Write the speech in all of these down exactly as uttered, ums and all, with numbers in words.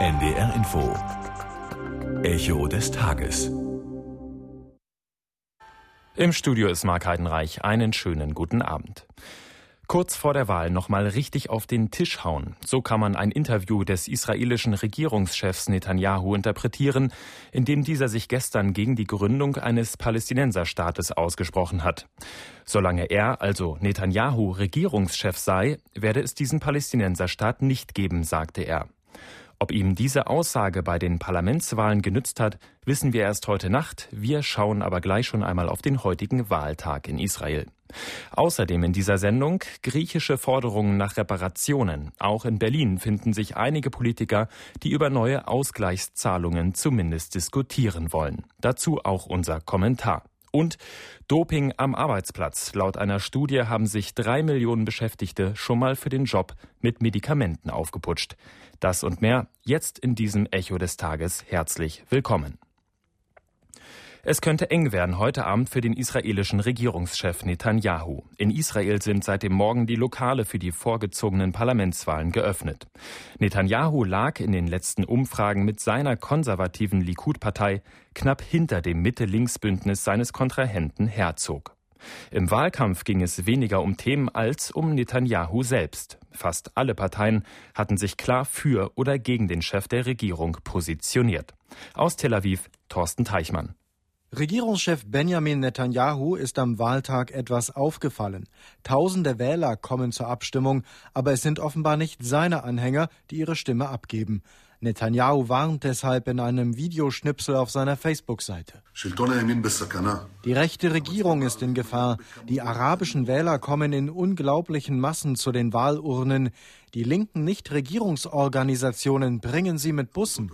N D R Info. Echo des Tages. Im Studio ist Mark Heidenreich. Einen schönen guten Abend. Kurz vor der Wahl noch mal richtig auf den Tisch hauen. So kann man ein Interview des israelischen Regierungschefs Netanyahu interpretieren, in dem dieser sich gestern gegen die Gründung eines Palästinenserstaates ausgesprochen hat. Solange er, also Netanyahu, Regierungschef sei, werde es diesen Palästinenserstaat nicht geben, sagte er. Ob ihm diese Aussage bei den Parlamentswahlen genützt hat, wissen wir erst heute Nacht. Wir schauen aber gleich schon einmal auf den heutigen Wahltag in Israel. Außerdem in dieser Sendung griechische Forderungen nach Reparationen. Auch in Berlin finden sich einige Politiker, die über neue Ausgleichszahlungen zumindest diskutieren wollen. Dazu auch unser Kommentar. Und Doping am Arbeitsplatz. Laut einer Studie haben sich drei Millionen Beschäftigte schon mal für den Job mit Medikamenten aufgeputscht. Das und mehr jetzt in diesem Echo des Tages. Herzlich willkommen. Es könnte eng werden heute Abend für den israelischen Regierungschef Netanyahu. In Israel sind seit dem Morgen die Lokale für die vorgezogenen Parlamentswahlen geöffnet. Netanyahu lag in den letzten Umfragen mit seiner konservativen Likud-Partei knapp hinter dem Mitte-Links-Bündnis seines Kontrahenten Herzog. Im Wahlkampf ging es weniger um Themen als um Netanyahu selbst. Fast alle Parteien hatten sich klar für oder gegen den Chef der Regierung positioniert. Aus Tel Aviv, Thorsten Teichmann. Regierungschef Benjamin Netanyahu ist am Wahltag etwas aufgefallen. Tausende Wähler kommen zur Abstimmung, aber es sind offenbar nicht seine Anhänger, die ihre Stimme abgeben. Netanyahu warnt deshalb in einem Videoschnipsel auf seiner Facebook-Seite. Die rechte Regierung ist in Gefahr. Die arabischen Wähler kommen in unglaublichen Massen zu den Wahlurnen. Die linken Nichtregierungsorganisationen bringen sie mit Bussen.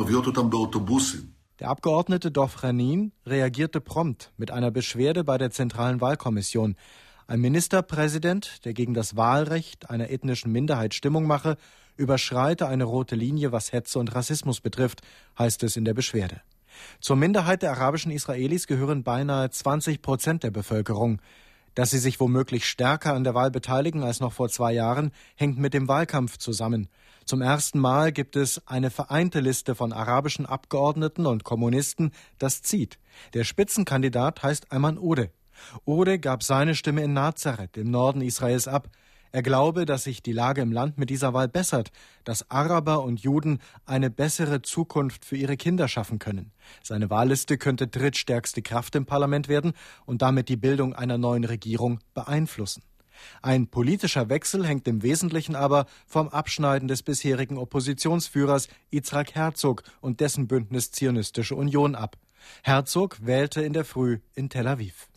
Der Abgeordnete Dov Hanin reagierte prompt mit einer Beschwerde bei der Zentralen Wahlkommission. Ein Ministerpräsident, der gegen das Wahlrecht einer ethnischen Minderheit Stimmung mache, überschreite eine rote Linie, was Hetze und Rassismus betrifft, heißt es in der Beschwerde. Zur Minderheit der arabischen Israelis gehören beinahe zwanzig Prozent der Bevölkerung. Dass sie sich womöglich stärker an der Wahl beteiligen als noch vor zwei Jahren, hängt mit dem Wahlkampf zusammen. Zum ersten Mal gibt es eine vereinte Liste von arabischen Abgeordneten und Kommunisten, das zieht. Der Spitzenkandidat heißt Ayman Odeh. Odeh gab seine Stimme in Nazareth im Norden Israels ab. Er glaube, dass sich die Lage im Land mit dieser Wahl bessert, dass Araber und Juden eine bessere Zukunft für ihre Kinder schaffen können. Seine Wahlliste könnte drittstärkste Kraft im Parlament werden und damit die Bildung einer neuen Regierung beeinflussen. Ein politischer Wechsel hängt im Wesentlichen aber vom Abschneiden des bisherigen Oppositionsführers Yitzhak Herzog und dessen Bündnis Zionistische Union ab. Herzog wählte in der Früh in Tel Aviv.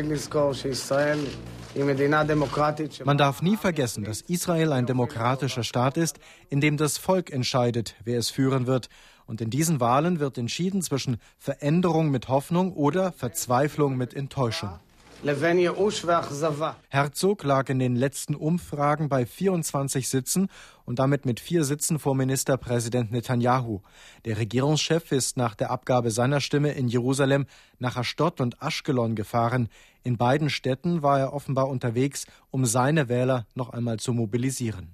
Man darf nie vergessen, dass Israel ein demokratischer Staat ist, in dem das Volk entscheidet, wer es führen wird. Und in diesen Wahlen wird entschieden zwischen Veränderung mit Hoffnung oder Verzweiflung mit Enttäuschung. Herzog lag in den letzten Umfragen bei vierundzwanzig Sitzen und damit mit vier Sitzen vor Ministerpräsident Netanyahu. Der Regierungschef ist nach der Abgabe seiner Stimme in Jerusalem nach Ashdod und Ashkelon gefahren. In beiden Städten war er offenbar unterwegs, um seine Wähler noch einmal zu mobilisieren.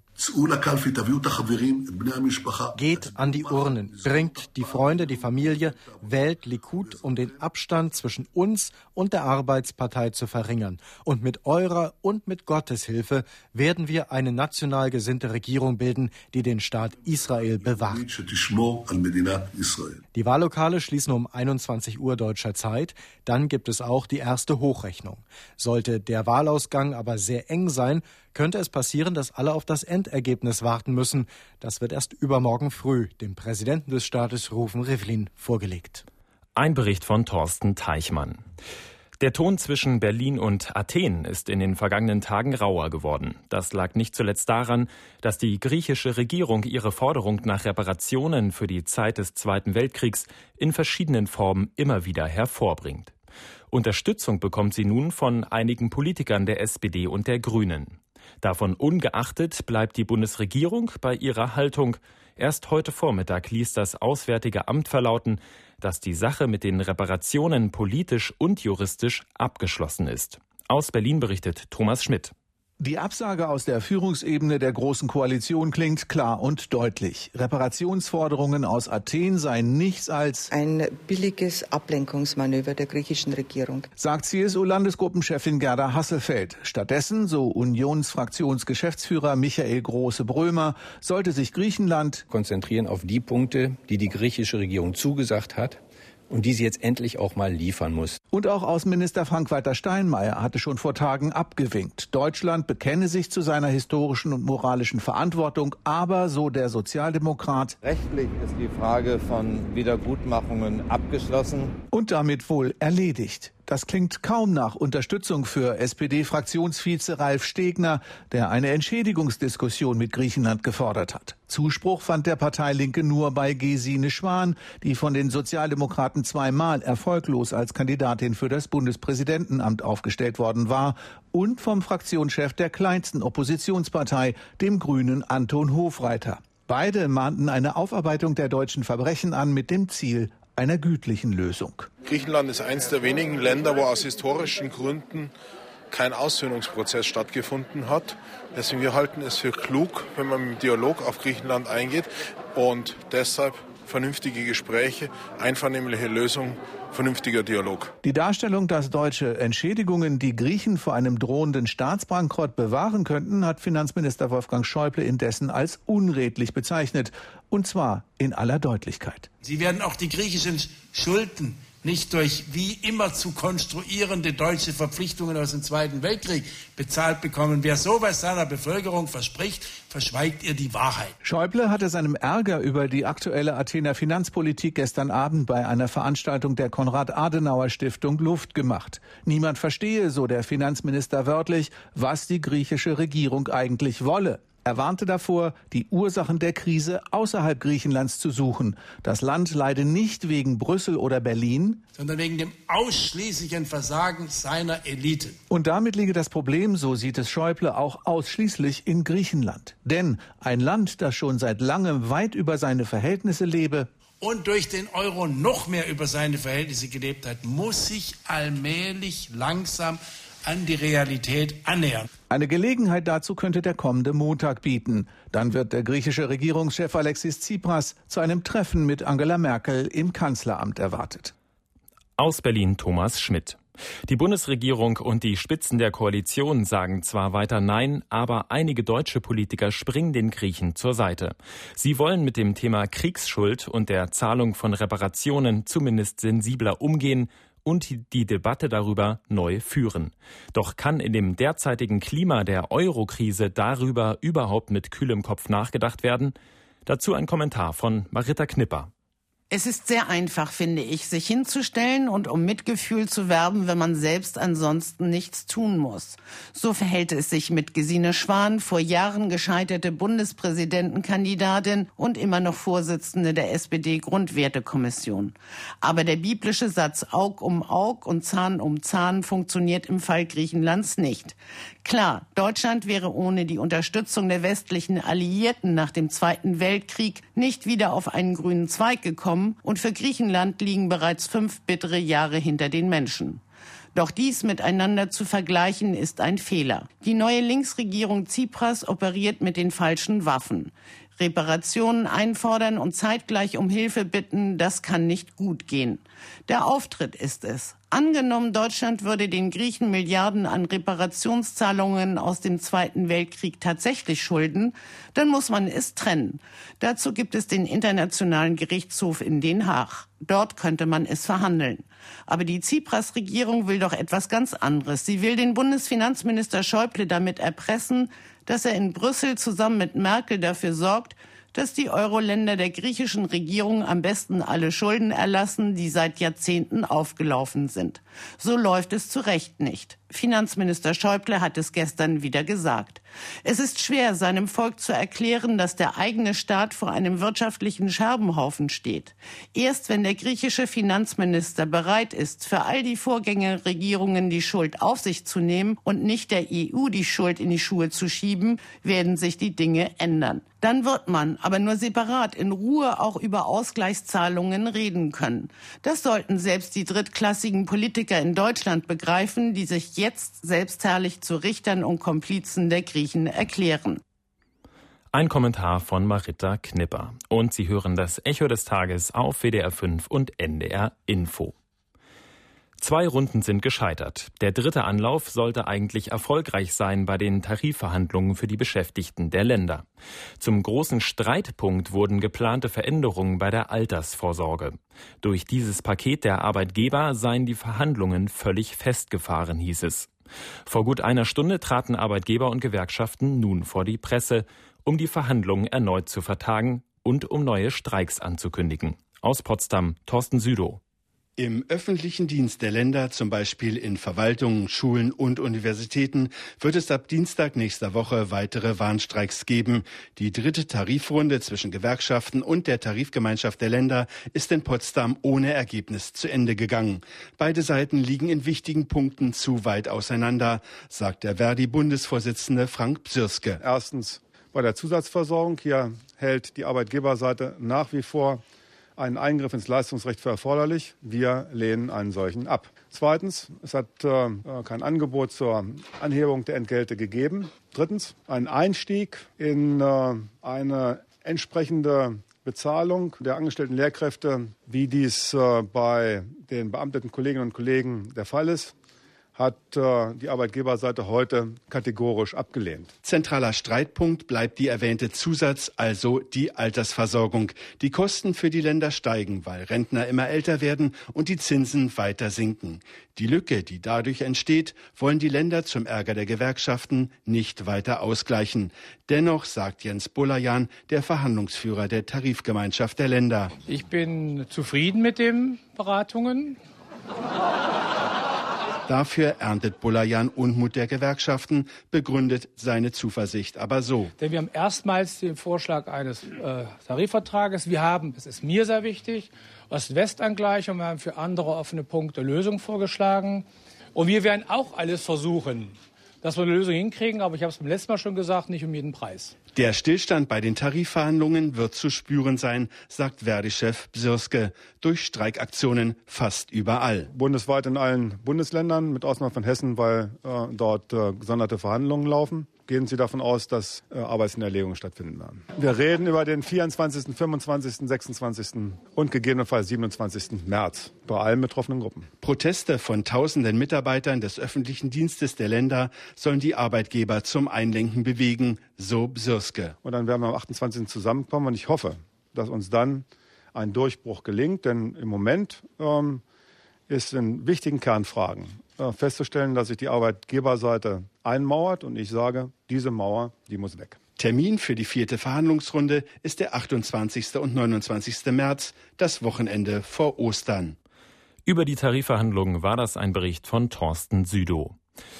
Geht an die Urnen, bringt die Freunde, die Familie, wählt Likud, um den Abstand zwischen uns und der Arbeitspartei zu verringern. Und mit eurer und mit Gottes Hilfe werden wir eine national gesinnte Regierung bilden, die den Staat Israel bewahrt. Die Wahllokale schließen um einundzwanzig Uhr deutscher Zeit. Dann gibt es auch die erste Hochrechnung. Sollte der Wahlausgang aber sehr eng sein, könnte es passieren, dass alle auf das Endergebnis warten müssen. Das wird erst übermorgen früh dem Präsidenten des Staates Reuven Rivlin vorgelegt. Ein Bericht von Thorsten Teichmann. Der Ton zwischen Berlin und Athen ist in den vergangenen Tagen rauer geworden. Das lag nicht zuletzt daran, dass die griechische Regierung ihre Forderung nach Reparationen für die Zeit des Zweiten Weltkriegs in verschiedenen Formen immer wieder hervorbringt. Unterstützung bekommt sie nun von einigen Politikern der S P D und der Grünen. Davon ungeachtet bleibt die Bundesregierung bei ihrer Haltung. Erst heute Vormittag ließ das Auswärtige Amt verlauten, dass die Sache mit den Reparationen politisch und juristisch abgeschlossen ist. Aus Berlin berichtet Thomas Schmidt. Die Absage aus der Führungsebene der Großen Koalition klingt klar und deutlich. Reparationsforderungen aus Athen seien nichts als ein billiges Ablenkungsmanöver der griechischen Regierung, sagt C S U-Landesgruppenchefin Gerda Hasselfeld. Stattdessen, so Unionsfraktionsgeschäftsführer Michael Große-Brömer, sollte sich Griechenland konzentrieren auf die Punkte, die die griechische Regierung zugesagt hat und die sie jetzt endlich auch mal liefern muss. Und auch Außenminister Frank-Walter Steinmeier hatte schon vor Tagen abgewinkt. Deutschland bekenne sich zu seiner historischen und moralischen Verantwortung, aber, so der Sozialdemokrat, rechtlich ist die Frage von Wiedergutmachungen abgeschlossen und damit wohl erledigt. Das klingt kaum nach Unterstützung für S P D-Fraktionsvize Ralf Stegner, der eine Entschädigungsdiskussion mit Griechenland gefordert hat. Zuspruch fand der Partei Linke nur bei Gesine Schwan, die von den Sozialdemokraten zweimal erfolglos als Kandidatin für das Bundespräsidentenamt aufgestellt worden war, und vom Fraktionschef der kleinsten Oppositionspartei, dem Grünen Anton Hofreiter. Beide mahnten eine Aufarbeitung der deutschen Verbrechen an mit dem Ziel einer gütlichen Lösung. Griechenland ist eines der wenigen Länder, wo aus historischen Gründen kein Aussöhnungsprozess stattgefunden hat. Deswegen wir halten es für klug, wenn man mit dem Dialog auf Griechenland eingeht und deshalb vernünftige Gespräche, einvernehmliche Lösung, vernünftiger Dialog. Die Darstellung, dass deutsche Entschädigungen die Griechen vor einem drohenden Staatsbankrott bewahren könnten, hat Finanzminister Wolfgang Schäuble indessen als unredlich bezeichnet. Und zwar in aller Deutlichkeit. Sie werden auch die griechischen Schulden nicht durch wie immer zu konstruierende deutsche Verpflichtungen aus dem Zweiten Weltkrieg bezahlt bekommen. Wer sowas seiner Bevölkerung verspricht, verschweigt ihr die Wahrheit. Schäuble hatte seinem Ärger über die aktuelle Athener Finanzpolitik gestern Abend bei einer Veranstaltung der Konrad-Adenauer-Stiftung Luft gemacht. Niemand verstehe, so der Finanzminister wörtlich, was die griechische Regierung eigentlich wolle. Er warnte davor, die Ursachen der Krise außerhalb Griechenlands zu suchen. Das Land leide nicht wegen Brüssel oder Berlin, sondern wegen dem ausschließlichen Versagen seiner Elite. Und damit liege das Problem, so sieht es Schäuble, auch ausschließlich in Griechenland. Denn ein Land, das schon seit langem weit über seine Verhältnisse lebe und durch den Euro noch mehr über seine Verhältnisse gelebt hat, muss sich allmählich langsam an die Realität annähern. Eine Gelegenheit dazu könnte der kommende Montag bieten. Dann wird der griechische Regierungschef Alexis Tsipras zu einem Treffen mit Angela Merkel im Kanzleramt erwartet. Aus Berlin Thomas Schmidt. Die Bundesregierung und die Spitzen der Koalition sagen zwar weiter Nein, aber einige deutsche Politiker springen den Griechen zur Seite. Sie wollen mit dem Thema Kriegsschuld und der Zahlung von Reparationen zumindest sensibler umgehen und die Debatte darüber neu führen. Doch kann in dem derzeitigen Klima der Euro-Krise darüber überhaupt mit kühlem Kopf nachgedacht werden? Dazu ein Kommentar von Marita Knipper. Es ist sehr einfach, finde ich, sich hinzustellen und um Mitgefühl zu werben, wenn man selbst ansonsten nichts tun muss. So verhält es sich mit Gesine Schwan, vor Jahren gescheiterte Bundespräsidentenkandidatin und immer noch Vorsitzende der S P D-Grundwertekommission. Aber der biblische Satz Aug um Aug und Zahn um Zahn funktioniert im Fall Griechenlands nicht. Klar, Deutschland wäre ohne die Unterstützung der westlichen Alliierten nach dem Zweiten Weltkrieg nicht wieder auf einen grünen Zweig gekommen, und für Griechenland liegen bereits fünf bittere Jahre hinter den Menschen. Doch dies miteinander zu vergleichen, ist ein Fehler. Die neue Linksregierung Tsipras operiert mit den falschen Waffen. Reparationen einfordern und zeitgleich um Hilfe bitten, das kann nicht gut gehen. Der Auftritt ist es. Angenommen, Deutschland würde den Griechen Milliarden an Reparationszahlungen aus dem Zweiten Weltkrieg tatsächlich schulden, dann muss man es trennen. Dazu gibt es den Internationalen Gerichtshof in Den Haag. Dort könnte man es verhandeln. Aber die Tsipras-Regierung will doch etwas ganz anderes. Sie will den Bundesfinanzminister Schäuble damit erpressen, dass er in Brüssel zusammen mit Merkel dafür sorgt, dass die Euro-Länder der griechischen Regierung am besten alle Schulden erlassen, die seit Jahrzehnten aufgelaufen sind. So läuft es zu Recht nicht. Finanzminister Schäuble hat es gestern wieder gesagt. Es ist schwer, seinem Volk zu erklären, dass der eigene Staat vor einem wirtschaftlichen Scherbenhaufen steht. Erst wenn der griechische Finanzminister bereit ist, für all die Vorgängerregierungen die Schuld auf sich zu nehmen und nicht der E U die Schuld in die Schuhe zu schieben, werden sich die Dinge ändern. Dann wird man, aber nur separat, in Ruhe auch über Ausgleichszahlungen reden können. Das sollten selbst die drittklassigen Politiker in Deutschland begreifen, die sich jetzt selbstherrlich zu Richtern und Komplizen der Griechen erklären. Ein Kommentar von Maritta Knipper. Und Sie hören das Echo des Tages auf W D R fünf und N D R Info. Zwei Runden sind gescheitert. Der dritte Anlauf sollte eigentlich erfolgreich sein bei den Tarifverhandlungen für die Beschäftigten der Länder. Zum großen Streitpunkt wurden geplante Veränderungen bei der Altersvorsorge. Durch dieses Paket der Arbeitgeber seien die Verhandlungen völlig festgefahren, hieß es. Vor gut einer Stunde traten Arbeitgeber und Gewerkschaften nun vor die Presse, um die Verhandlungen erneut zu vertagen und um neue Streiks anzukündigen. Aus Potsdam, Thorsten Südow. Im öffentlichen Dienst der Länder, zum Beispiel in Verwaltungen, Schulen und Universitäten, wird es ab Dienstag nächster Woche weitere Warnstreiks geben. Die dritte Tarifrunde zwischen Gewerkschaften und der Tarifgemeinschaft der Länder ist in Potsdam ohne Ergebnis zu Ende gegangen. Beide Seiten liegen in wichtigen Punkten zu weit auseinander, sagt der Verdi-Bundesvorsitzende Frank Bsirske. Erstens bei der Zusatzversorgung. Hier hält die Arbeitgeberseite nach wie vor einen Eingriff ins Leistungsrecht für erforderlich. Wir lehnen einen solchen ab. Zweitens, es hat äh, kein Angebot zur Anhebung der Entgelte gegeben. Drittens, ein Einstieg in äh, eine entsprechende Bezahlung der angestellten Lehrkräfte, wie dies äh, bei den beamteten Kolleginnen und Kollegen der Fall ist, hat äh, die Arbeitgeberseite heute kategorisch abgelehnt. Zentraler Streitpunkt bleibt die erwähnte Zusatz, also die Altersversorgung. Die Kosten für die Länder steigen, weil Rentner immer älter werden und die Zinsen weiter sinken. Die Lücke, die dadurch entsteht, wollen die Länder zum Ärger der Gewerkschaften nicht weiter ausgleichen. Dennoch sagt Jens Bolayan, der Verhandlungsführer der Tarifgemeinschaft der Länder: Ich bin zufrieden mit den Beratungen. Dafür erntet Bolayan Unmut der Gewerkschaften, begründet seine Zuversicht aber so. Denn wir haben erstmals den Vorschlag eines äh, Tarifvertrages. Wir haben, das ist mir sehr wichtig, Ost-West-Angleichung. Wir haben für andere offene Punkte Lösungen vorgeschlagen. Und wir werden auch alles versuchen, dass wir eine Lösung hinkriegen. Aber ich habe es beim letzten Mal schon gesagt, nicht um jeden Preis. Der Stillstand bei den Tarifverhandlungen wird zu spüren sein, sagt Verdi-Chef Bsirske, durch Streikaktionen fast überall. Bundesweit in allen Bundesländern, mit Ausnahme von Hessen, weil äh, dort äh, gesonderte Verhandlungen laufen. Gehen Sie davon aus, dass äh, Arbeitsniederlegungen stattfinden werden. Wir reden über den vierundzwanzigsten, fünfundzwanzigsten, sechsundzwanzigsten und gegebenenfalls siebenundzwanzigsten März bei allen betroffenen Gruppen. Proteste von tausenden Mitarbeitern des öffentlichen Dienstes der Länder sollen die Arbeitgeber zum Einlenken bewegen, so Bsirske. Und dann werden wir am achtundzwanzigsten zusammenkommen und ich hoffe, dass uns dann ein Durchbruch gelingt, denn im Moment ähm, ist in wichtigen Kernfragen äh, festzustellen, dass sich die Arbeitgeberseite einmauert und ich sage, diese Mauer, die muss weg. Termin für die vierte Verhandlungsrunde ist der achtundzwanzigsten und neunundzwanzigsten März, das Wochenende vor Ostern. Über die Tarifverhandlungen war das ein Bericht von Thorsten Südow.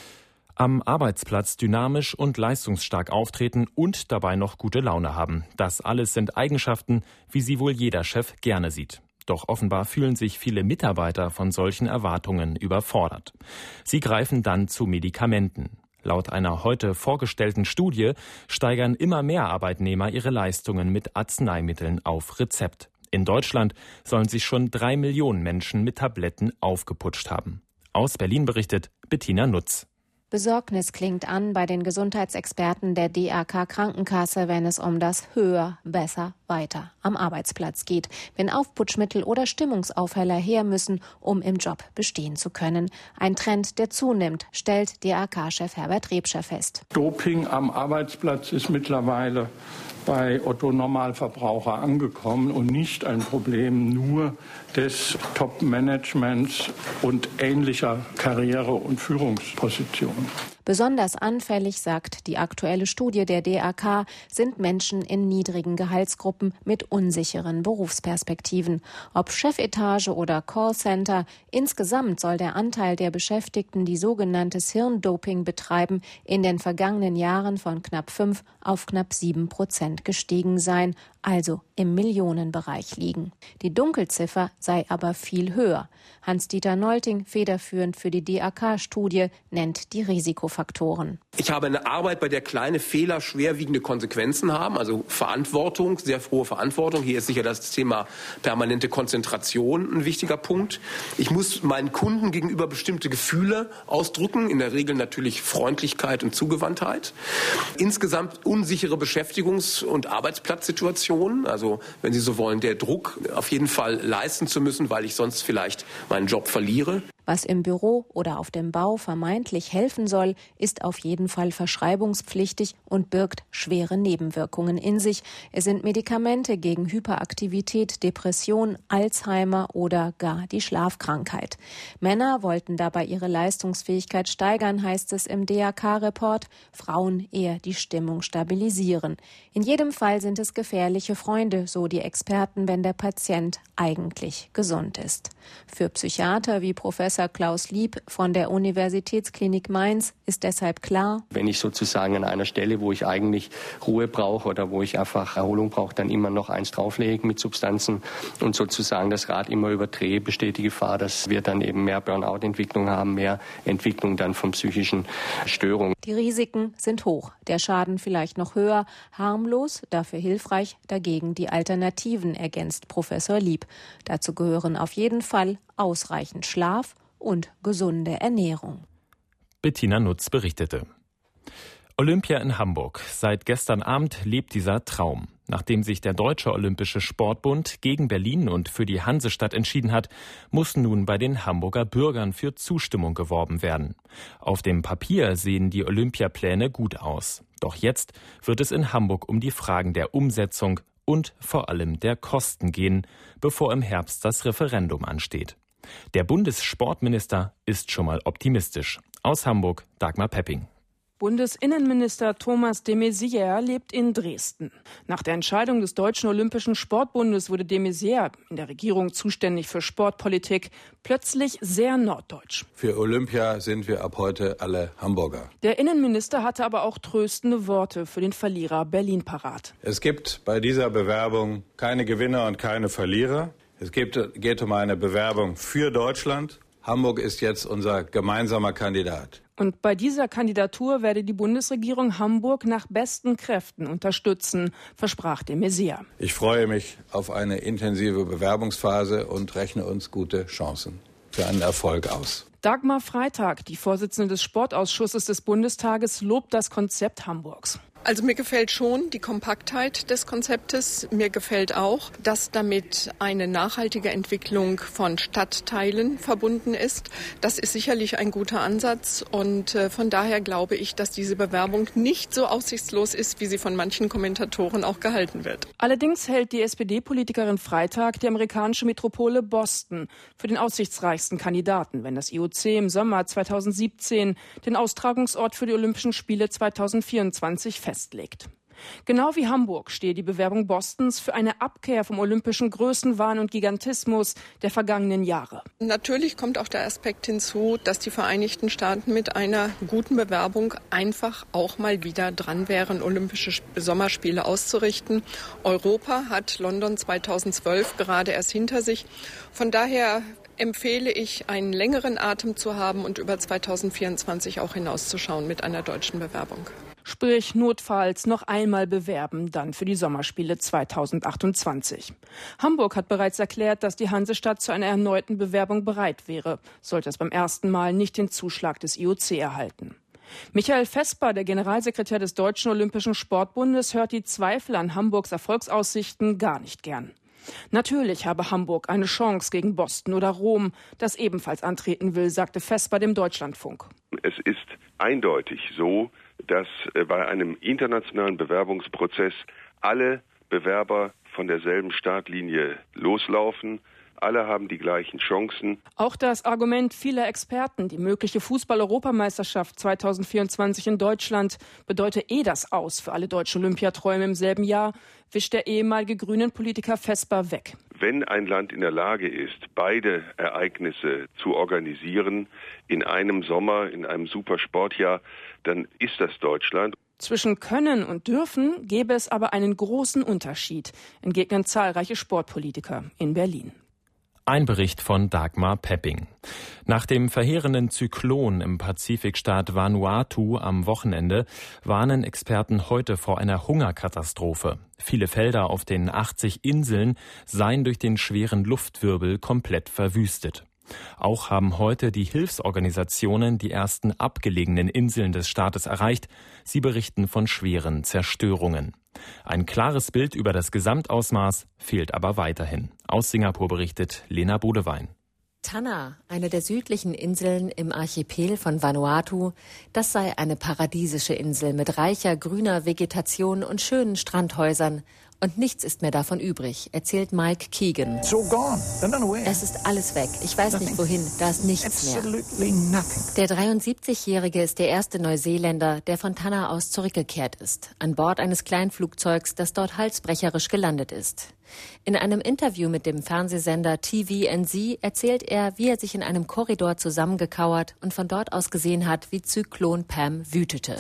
Am Arbeitsplatz dynamisch und leistungsstark auftreten und dabei noch gute Laune haben. Das alles sind Eigenschaften, wie sie wohl jeder Chef gerne sieht. Doch offenbar fühlen sich viele Mitarbeiter von solchen Erwartungen überfordert. Sie greifen dann zu Medikamenten. Laut einer heute vorgestellten Studie steigern immer mehr Arbeitnehmer ihre Leistungen mit Arzneimitteln auf Rezept. In Deutschland sollen sich schon drei Millionen Menschen mit Tabletten aufgeputscht haben. Aus Berlin berichtet Bettina Nutz. Besorgnis klingt an bei den Gesundheitsexperten der D A K Krankenkasse, wenn es um das Höher, Besser, Weiter am Arbeitsplatz geht. Wenn Aufputschmittel oder Stimmungsaufheller her müssen, um im Job bestehen zu können. Ein Trend, der zunimmt, stellt D A K-Chef Herbert Rebscher fest. Doping am Arbeitsplatz ist mittlerweile bei Otto-Normalverbraucher angekommen und nicht ein Problem nur des Top-Managements und ähnlicher Karriere- und Führungspositionen. Besonders anfällig, sagt die aktuelle Studie der D A K, sind Menschen in niedrigen Gehaltsgruppen mit unsicheren Berufsperspektiven. Ob Chefetage oder Callcenter, insgesamt soll der Anteil der Beschäftigten, die sogenanntes Hirndoping betreiben, in den vergangenen Jahren von knapp fünf auf knapp sieben Prozent gestiegen sein, also im Millionenbereich liegen. Die Dunkelziffer sei aber viel höher. Hans-Dieter Nolting, federführend für die D A K-Studie, nennt die Risikofaktoren. Ich habe eine Arbeit, bei der kleine Fehler schwerwiegende Konsequenzen haben, also Verantwortung, sehr hohe Verantwortung. Hier ist sicher das Thema permanente Konzentration ein wichtiger Punkt. Ich muss meinen Kunden gegenüber bestimmte Gefühle ausdrücken, in der Regel natürlich Freundlichkeit und Zugewandtheit. Insgesamt unsichere Beschäftigungs- und Arbeitsplatzsituationen, also wenn Sie so wollen, der Druck, auf jeden Fall leisten zu müssen, weil ich sonst vielleicht meinen Job verliere. Was im Büro oder auf dem Bau vermeintlich helfen soll, ist auf jeden Fall verschreibungspflichtig und birgt schwere Nebenwirkungen in sich. Es sind Medikamente gegen Hyperaktivität, Depression, Alzheimer oder gar die Schlafkrankheit. Männer wollten dabei ihre Leistungsfähigkeit steigern, heißt es im D A K-Report, Frauen eher die Stimmung stabilisieren. In jedem Fall sind es gefährliche Freunde, so die Experten, wenn der Patient eigentlich gesund ist. Für Psychiater wie Professor Klaus Lieb von der Universitätsklinik Mainz ist deshalb klar: Wenn ich sozusagen an einer Stelle, wo ich eigentlich Ruhe brauche oder wo ich einfach Erholung brauche, dann immer noch eins drauflegen mit Substanzen und sozusagen das Rad immer überdrehe, besteht die Gefahr, dass wir dann eben mehr Burnout-Entwicklung haben, mehr Entwicklung dann von psychischen Störungen. Die Risiken sind hoch, der Schaden vielleicht noch höher, harmlos, dafür hilfreich, dagegen die Alternativen, ergänzt Professor Lieb. Dazu gehören auf jeden Fall ausreichend Schlaf und gesunde Ernährung. Bettina Nutz berichtete. Olympia in Hamburg. Seit gestern Abend lebt dieser Traum. Nachdem sich der Deutsche Olympische Sportbund gegen Berlin und für die Hansestadt entschieden hat, muss nun bei den Hamburger Bürgern für Zustimmung geworben werden. Auf dem Papier sehen die Olympiapläne gut aus. Doch jetzt wird es in Hamburg um die Fragen der Umsetzung und vor allem der Kosten gehen, bevor im Herbst das Referendum ansteht. Der Bundessportminister ist schon mal optimistisch. Aus Hamburg, Dagmar Pepping. Bundesinnenminister Thomas de Maizière lebt in Dresden. Nach der Entscheidung des Deutschen Olympischen Sportbundes wurde de Maizière, in der Regierung zuständig für Sportpolitik, plötzlich sehr norddeutsch. Für Olympia sind wir ab heute alle Hamburger. Der Innenminister hatte aber auch tröstende Worte für den Verlierer Berlin parat. Es gibt bei dieser Bewerbung keine Gewinner und keine Verlierer. Es geht, geht um eine Bewerbung für Deutschland. Hamburg ist jetzt unser gemeinsamer Kandidat. Und bei dieser Kandidatur werde die Bundesregierung Hamburg nach besten Kräften unterstützen, versprach de Maizière. Ich freue mich auf eine intensive Bewerbungsphase und rechne uns gute Chancen für einen Erfolg aus. Dagmar Freitag, die Vorsitzende des Sportausschusses des Bundestages, lobt das Konzept Hamburgs. Also mir gefällt schon die Kompaktheit des Konzeptes. Mir gefällt auch, dass damit eine nachhaltige Entwicklung von Stadtteilen verbunden ist. Das ist sicherlich ein guter Ansatz und äh, von daher glaube ich, dass diese Bewerbung nicht so aussichtslos ist, wie sie von manchen Kommentatoren auch gehalten wird. Allerdings hält die S P D-Politikerin Freitag die amerikanische Metropole Boston für den aussichtsreichsten Kandidaten, wenn das I O C im Sommer zweitausendsiebzehn den Austragungsort für die Olympischen Spiele zweitausendvierundzwanzig festlegt. Festlegt. Genau wie Hamburg stehe die Bewerbung Bostons für eine Abkehr vom olympischen Größenwahn und Gigantismus der vergangenen Jahre. Natürlich kommt auch der Aspekt hinzu, dass die Vereinigten Staaten mit einer guten Bewerbung einfach auch mal wieder dran wären, Olympische Sommerspiele auszurichten. Europa hat London zweitausendzwölf gerade erst hinter sich. Von daher empfehle ich, einen längeren Atem zu haben und über zweitausendvierundzwanzig auch hinauszuschauen mit einer deutschen Bewerbung. Sprich, notfalls noch einmal bewerben, dann für die Sommerspiele zweitausendachtundzwanzig. Hamburg hat bereits erklärt, dass die Hansestadt zu einer erneuten Bewerbung bereit wäre, sollte es beim ersten Mal nicht den Zuschlag des I O C erhalten. Michael Vesper, der Generalsekretär des Deutschen Olympischen Sportbundes, hört die Zweifel an Hamburgs Erfolgsaussichten gar nicht gern. Natürlich habe Hamburg eine Chance gegen Boston oder Rom, das ebenfalls antreten will, sagte Vesper dem Deutschlandfunk. Es ist eindeutig so, dass bei einem internationalen Bewerbungsprozess alle Bewerber von derselben Startlinie loslaufen. Alle haben die gleichen Chancen. Auch das Argument vieler Experten, die mögliche Fußball-Europameisterschaft zweitausendvierundzwanzig in Deutschland bedeute eh das Aus für alle deutschen Olympiaträume im selben Jahr, wischt der ehemalige Grünen-Politiker Vesper weg. Wenn ein Land in der Lage ist, beide Ereignisse zu organisieren in einem Sommer, in einem Supersportjahr, dann ist das Deutschland. Zwischen können und dürfen gäbe es aber einen großen Unterschied, entgegnen zahlreiche Sportpolitiker in Berlin. Ein Bericht von Dagmar Pepping. Nach dem verheerenden Zyklon im Pazifikstaat Vanuatu am Wochenende warnen Experten heute vor einer Hungerkatastrophe. Viele Felder auf den achtzig Inseln seien durch den schweren Luftwirbel komplett verwüstet. Auch haben heute die Hilfsorganisationen die ersten abgelegenen Inseln des Staates erreicht. Sie berichten von schweren Zerstörungen. Ein klares Bild über das Gesamtausmaß fehlt aber weiterhin. Aus Singapur berichtet Lena Bodewein. Tanna, eine der südlichen Inseln im Archipel von Vanuatu, das sei eine paradiesische Insel mit reicher grüner Vegetation und schönen Strandhäusern. Und nichts ist mehr davon übrig, erzählt Mike Keegan. Es ist alles weg. Ich weiß nicht wohin. Da ist nichts mehr. Der dreiundsiebzigjährige ist der erste Neuseeländer, der von Tanna aus zurückgekehrt ist. An Bord eines Kleinflugzeugs, das dort halsbrecherisch gelandet ist. In einem Interview mit dem Fernsehsender T V N Z erzählt er, wie er sich in einem Korridor zusammengekauert und von dort aus gesehen hat, wie Zyklon Pam wütete.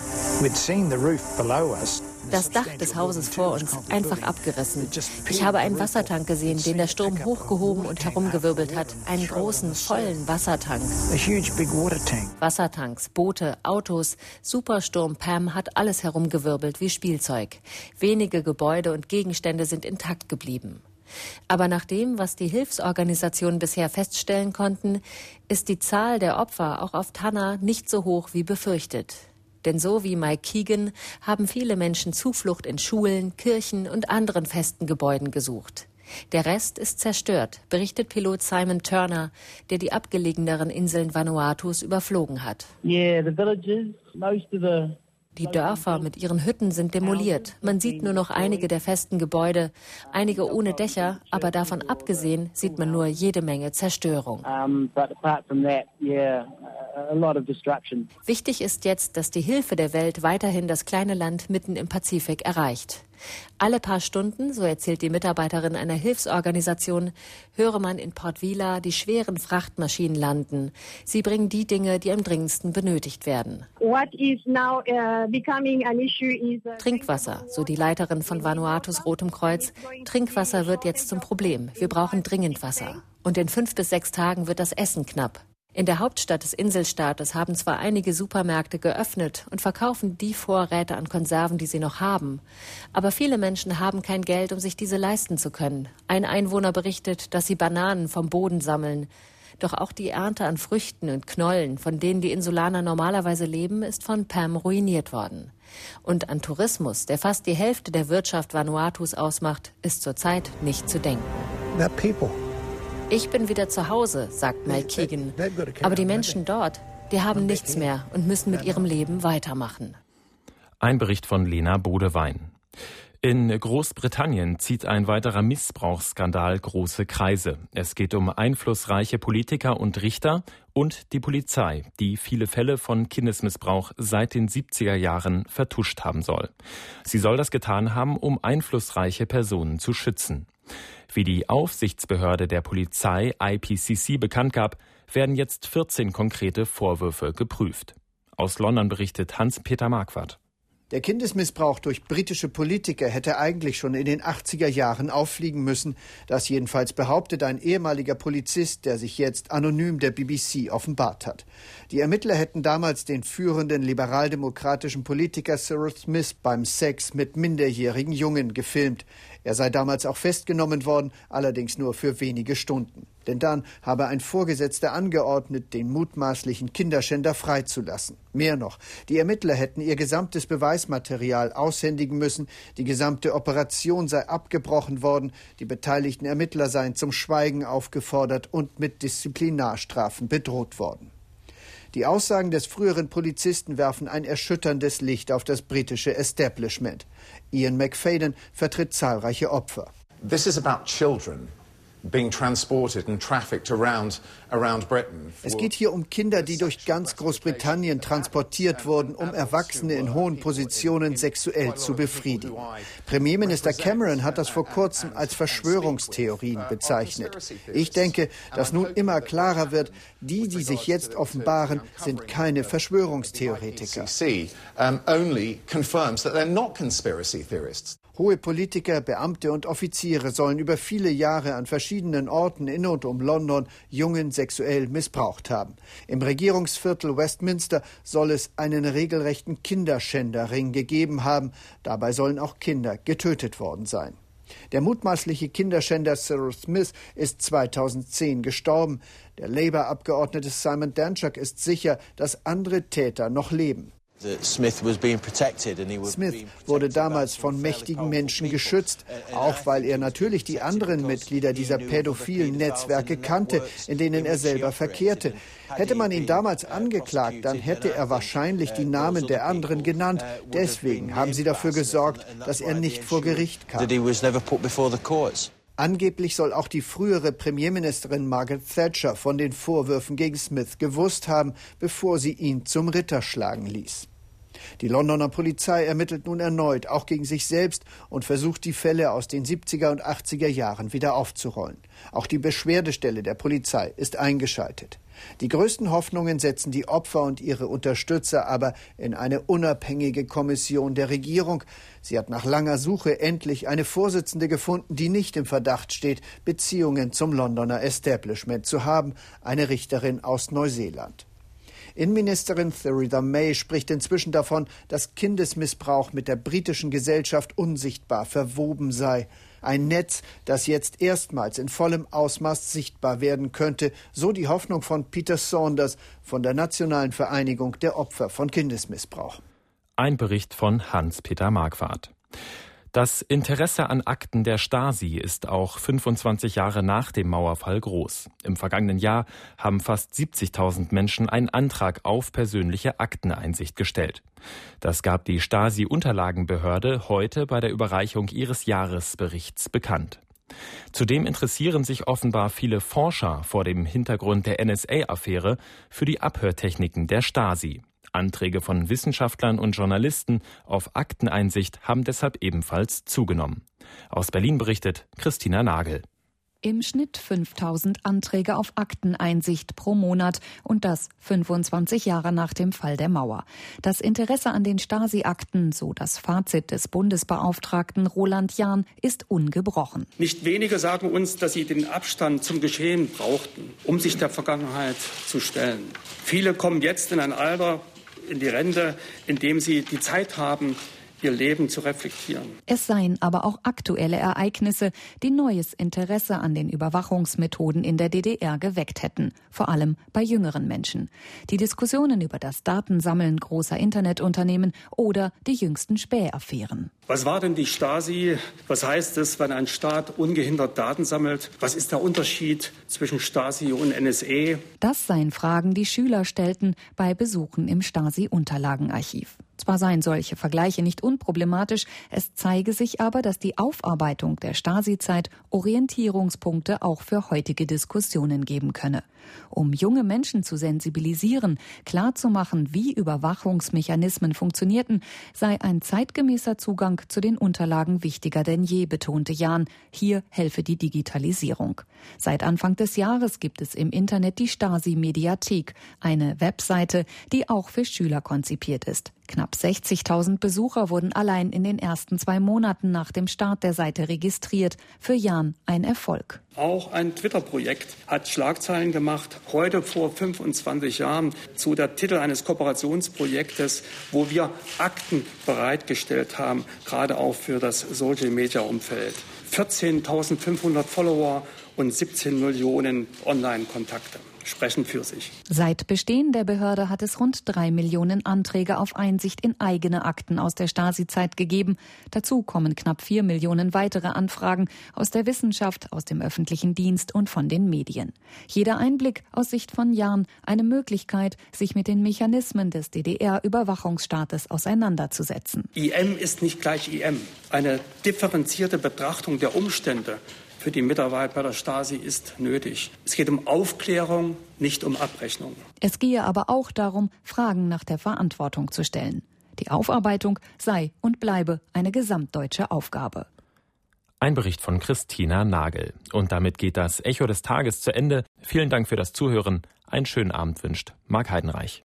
Das Dach des Hauses vor uns einfach abgerissen. Ich habe einen Wassertank gesehen, den der Sturm hochgehoben und herumgewirbelt hat. Einen großen, vollen Wassertank. Wassertanks, Boote, Autos. Supersturm Pam hat alles herumgewirbelt wie Spielzeug. Wenige Gebäude und Gegenstände sind intakt geblieben. Aber nach dem, was die Hilfsorganisationen bisher feststellen konnten, ist die Zahl der Opfer auch auf Tanna nicht so hoch wie befürchtet. Denn so wie Mike Keegan haben viele Menschen Zuflucht in Schulen, Kirchen und anderen festen Gebäuden gesucht. Der Rest ist zerstört, berichtet Pilot Simon Turner, der die abgelegeneren Inseln Vanuatus überflogen hat. Yeah, the villages, most of the Die Dörfer mit ihren Hütten sind demoliert. Man sieht nur noch einige der festen Gebäude, einige ohne Dächer, aber davon abgesehen sieht man nur jede Menge Zerstörung. Wichtig ist jetzt, dass die Hilfe der Welt weiterhin das kleine Land mitten im Pazifik erreicht. Alle paar Stunden, so erzählt die Mitarbeiterin einer Hilfsorganisation, höre man in Port Vila die schweren Frachtmaschinen landen. Sie bringen die Dinge, die am dringendsten benötigt werden. Trinkwasser, so die Leiterin von Vanuatus Rotem Kreuz. Trinkwasser wird jetzt zum Problem. Wir brauchen dringend Wasser. Und in fünf bis sechs Tagen wird das Essen knapp. In der Hauptstadt des Inselstaates haben zwar einige Supermärkte geöffnet und verkaufen die Vorräte an Konserven, die sie noch haben. Aber viele Menschen haben kein Geld, um sich diese leisten zu können. Ein Einwohner berichtet, dass sie Bananen vom Boden sammeln. Doch auch die Ernte an Früchten und Knollen, von denen die Insulaner normalerweise leben, ist von Pam ruiniert worden. Und an Tourismus, der fast die Hälfte der Wirtschaft Vanuatus ausmacht, ist zurzeit nicht zu denken. Ich bin wieder zu Hause, sagt Mike Keegan. Aber die Menschen dort, die haben nichts mehr und müssen mit ihrem Leben weitermachen. Ein Bericht von Lena Bodewein. In Großbritannien zieht ein weiterer Missbrauchsskandal große Kreise. Es geht um einflussreiche Politiker und Richter und die Polizei, die viele Fälle von Kindesmissbrauch seit den siebziger Jahren vertuscht haben soll. Sie soll das getan haben, um einflussreiche Personen zu schützen. Wie die Aufsichtsbehörde der Polizei I P C C bekannt gab, werden jetzt vierzehn konkrete Vorwürfe geprüft. Aus London berichtet Hans-Peter Marquardt. Der Kindesmissbrauch durch britische Politiker hätte eigentlich schon in den achtziger Jahren auffliegen müssen. Das jedenfalls behauptet ein ehemaliger Polizist, der sich jetzt anonym der B B C offenbart hat. Die Ermittler hätten damals den führenden liberaldemokratischen Politiker Cyril Smith beim Sex mit minderjährigen Jungen gefilmt. Er sei damals auch festgenommen worden, allerdings nur für wenige Stunden. Denn dann habe ein Vorgesetzter angeordnet, den mutmaßlichen Kinderschänder freizulassen. Mehr noch, die Ermittler hätten ihr gesamtes Beweismaterial aushändigen müssen, die gesamte Operation sei abgebrochen worden, die beteiligten Ermittler seien zum Schweigen aufgefordert und mit Disziplinarstrafen bedroht worden. Die Aussagen des früheren Polizisten werfen ein erschütterndes Licht auf das britische Establishment. Ian McFadden vertritt zahlreiche Opfer. This is about children being transported and trafficked around around Britain. Es geht hier um Kinder, die durch ganz Großbritannien transportiert wurden, um Erwachsene in hohen Positionen sexuell zu befriedigen. Premierminister Cameron hat das vor kurzem als Verschwörungstheorien bezeichnet. Ich denke, dass nun immer klarer wird, die, die sich jetzt offenbaren, sind keine Verschwörungstheoretiker. Hohe Politiker, Beamte und Offiziere sollen über viele Jahre an verschiedenen Orten in und um London Jungen sexuell missbraucht haben. Im Regierungsviertel Westminster soll es einen regelrechten Kinderschänderring gegeben haben. Dabei sollen auch Kinder getötet worden sein. Der mutmaßliche Kinderschänder Cyril Smith ist zweitausendzehn gestorben. Der Labour-Abgeordnete Simon Danczuk ist sicher, dass andere Täter noch leben. Smith wurde damals von mächtigen Menschen geschützt, auch weil er natürlich die anderen Mitglieder dieser pädophilen Netzwerke kannte, in denen er selber verkehrte. Hätte man ihn damals angeklagt, dann hätte er wahrscheinlich die Namen der anderen genannt. Deswegen haben sie dafür gesorgt, dass er nicht vor Gericht kam. Angeblich soll auch die frühere Premierministerin Margaret Thatcher von den Vorwürfen gegen Smith gewusst haben, bevor sie ihn zum Ritter schlagen ließ. Die Londoner Polizei ermittelt nun erneut, auch gegen sich selbst, und versucht, die Fälle aus den siebziger und achtziger Jahren wieder aufzurollen. Auch die Beschwerdestelle der Polizei ist eingeschaltet. Die größten Hoffnungen setzen die Opfer und ihre Unterstützer aber in eine unabhängige Kommission der Regierung. Sie hat nach langer Suche endlich eine Vorsitzende gefunden, die nicht im Verdacht steht, Beziehungen zum Londoner Establishment zu haben, eine Richterin aus Neuseeland. Innenministerin Theresa May spricht inzwischen davon, dass Kindesmissbrauch mit der britischen Gesellschaft unsichtbar verwoben sei. Ein Netz, das jetzt erstmals in vollem Ausmaß sichtbar werden könnte, so die Hoffnung von Peter Saunders von der Nationalen Vereinigung der Opfer von Kindesmissbrauch. Ein Bericht von Hans-Peter Marquardt. Das Interesse an Akten der Stasi ist auch fünfundzwanzig Jahre nach dem Mauerfall groß. Im vergangenen Jahr haben fast siebzigtausend Menschen einen Antrag auf persönliche Akteneinsicht gestellt. Das gab die Stasi-Unterlagenbehörde heute bei der Überreichung ihres Jahresberichts bekannt. Zudem interessieren sich offenbar viele Forscher vor dem Hintergrund der N S A-Affäre für die Abhörtechniken der Stasi. Anträge von Wissenschaftlern und Journalisten auf Akteneinsicht haben deshalb ebenfalls zugenommen. Aus Berlin berichtet Christina Nagel. Im Schnitt fünftausend Anträge auf Akteneinsicht pro Monat und das fünfundzwanzig Jahre nach dem Fall der Mauer. Das Interesse an den Stasi-Akten, so das Fazit des Bundesbeauftragten Roland Jahn, ist ungebrochen. Nicht wenige sagen uns, dass sie den Abstand zum Geschehen brauchten, um sich der Vergangenheit zu stellen. Viele kommen jetzt in ein Alter, in die Rente, in dem sie die Zeit haben, ihr Leben zu reflektieren. Es seien aber auch aktuelle Ereignisse, die neues Interesse an den Überwachungsmethoden in der D D R geweckt hätten, vor allem bei jüngeren Menschen. Die Diskussionen über das Datensammeln großer Internetunternehmen oder die jüngsten Spähaffären. Was war denn die Stasi? Was heißt es, wenn ein Staat ungehindert Daten sammelt? Was ist der Unterschied zwischen Stasi und N S A? Das seien Fragen, die Schüler stellten bei Besuchen im Stasi-Unterlagenarchiv. Zwar seien solche Vergleiche nicht unproblematisch, es zeige sich aber, dass die Aufarbeitung der Stasi-Zeit Orientierungspunkte auch für heutige Diskussionen geben könne. Um junge Menschen zu sensibilisieren, klarzumachen, wie Überwachungsmechanismen funktionierten, sei ein zeitgemäßer Zugang zu den Unterlagen wichtiger denn je, betonte Jahn. Hier helfe die Digitalisierung. Seit Anfang des Jahres gibt es im Internet die Stasi-Mediathek, eine Webseite, die auch für Schüler konzipiert ist. Knapp sechzigtausend Besucher wurden allein in den ersten zwei Monaten nach dem Start der Seite registriert. Für Jahn ein Erfolg. Auch ein Twitter-Projekt hat Schlagzeilen gemacht, heute vor fünfundzwanzig Jahren, zu der Titel eines Kooperationsprojektes, wo wir Akten bereitgestellt haben, gerade auch für das Social-Media-Umfeld. vierzehntausendfünfhundert Follower und siebzehn Millionen Online-Kontakte sprechen für sich. Seit Bestehen der Behörde hat es rund drei Millionen Anträge auf Einsicht in eigene Akten aus der Stasi-Zeit gegeben. Dazu kommen knapp vier Millionen weitere Anfragen aus der Wissenschaft, aus dem öffentlichen Dienst und von den Medien. Jeder Einblick aus Sicht von Jahn eine Möglichkeit, sich mit den Mechanismen des D D R-Überwachungsstaates auseinanderzusetzen. I M ist nicht gleich I M. Eine differenzierte Betrachtung der Umstände für die Mitarbeit bei der Stasi ist nötig. Es geht um Aufklärung, nicht um Abrechnung. Es gehe aber auch darum, Fragen nach der Verantwortung zu stellen. Die Aufarbeitung sei und bleibe eine gesamtdeutsche Aufgabe. Ein Bericht von Christina Nagel. Und damit geht das Echo des Tages zu Ende. Vielen Dank für das Zuhören. Einen schönen Abend wünscht Marc Heidenreich.